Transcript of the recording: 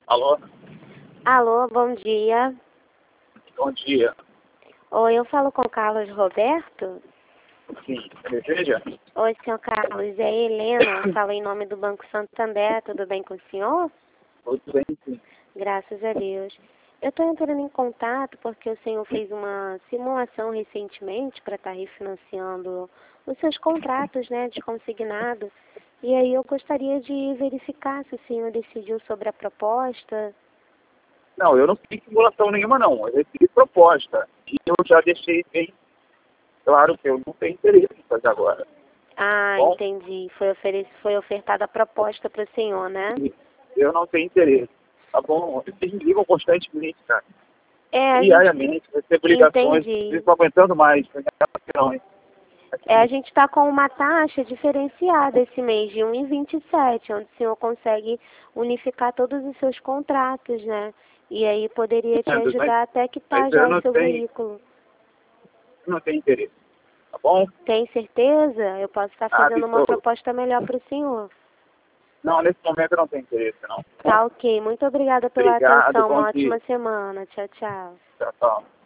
Alô? Alô, bom dia. Bom dia. Oi, eu falo com o Carlos Roberto. Sim, deseja? Oi, senhor Carlos, é Helena, eu falo em nome do Banco Santander, tudo bem com o senhor? Tudo bem, sim. Graças a Deus. Eu estou entrando em contato porque o senhor fez uma simulação recentemente para estar refinanciando os seus contratos, né, de consignado. E aí eu gostaria de verificar se o senhor decidiu sobre a proposta. Não, eu não fiz simulação nenhuma, não. Eu recebi proposta. E eu já deixei bem claro que eu não tenho interesse em fazer agora. Ah, Bom, entendi. Foi ofertada a proposta para o senhor, né? eu não tenho interesse. Tá bom? Vocês me ligam constantemente, cara. É, a gente Diariamente, recebo ligações, entendi. vocês estão aguentando mais. Não, A gente está com uma taxa diferenciada esse mês de 1,27, onde o senhor consegue unificar todos os seus contratos, né? E aí poderia te ajudar até quitar mas eu já o não seu tenho, veículo. não tenho interesse. Tá bom? Tem certeza? Eu posso estar fazendo uma Absoluto. proposta melhor para o senhor. Não, nesse momento eu não tenho interesse, não. Tá ok. Muito obrigada pela Obrigado, atenção. bom Uma dia. ótima semana. Tchau, tchau. Tchau, tchau.